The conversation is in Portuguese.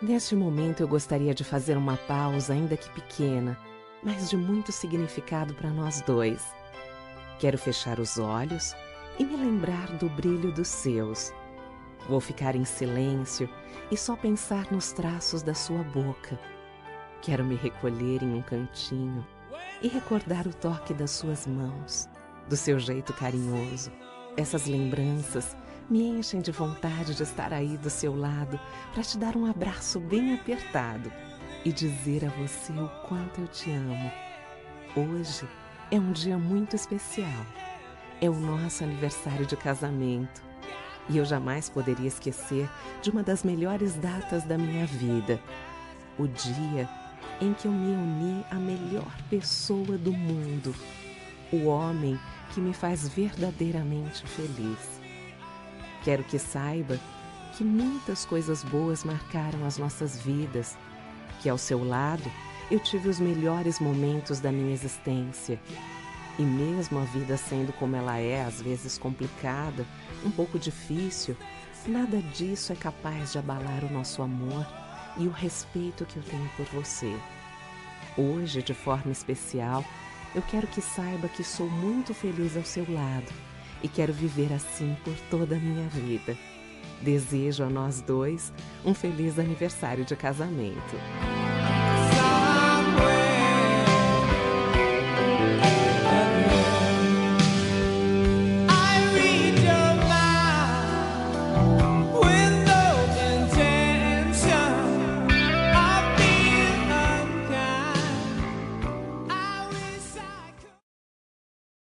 Neste momento eu gostaria de fazer uma pausa, ainda que pequena, mas de muito significado para nós dois. Quero fechar os olhos e me lembrar do brilho dos seus. Vou ficar em silêncio e só pensar nos traços da sua boca. Quero me recolher em um cantinho e recordar o toque das suas mãos, do seu jeito carinhoso. Essas lembranças me enchem de vontade de estar aí do seu lado para te dar um abraço bem apertado e dizer a você o quanto eu te amo. Hoje é um dia muito especial. É o nosso aniversário de casamento. E eu jamais poderia esquecer de uma das melhores datas da minha vida. O dia em que eu me uni à melhor pessoa do mundo. O homem que me faz verdadeiramente feliz. Quero que saiba que muitas coisas boas marcaram as nossas vidas, que ao seu lado eu tive os melhores momentos da minha existência. E mesmo a vida sendo como ela é, às vezes complicada, um pouco difícil, nada disso é capaz de abalar o nosso amor e o respeito que eu tenho por você. Hoje, de forma especial, eu quero que saiba que sou muito feliz ao seu lado e quero viver assim por toda a minha vida. Desejo a nós dois um feliz aniversário de casamento.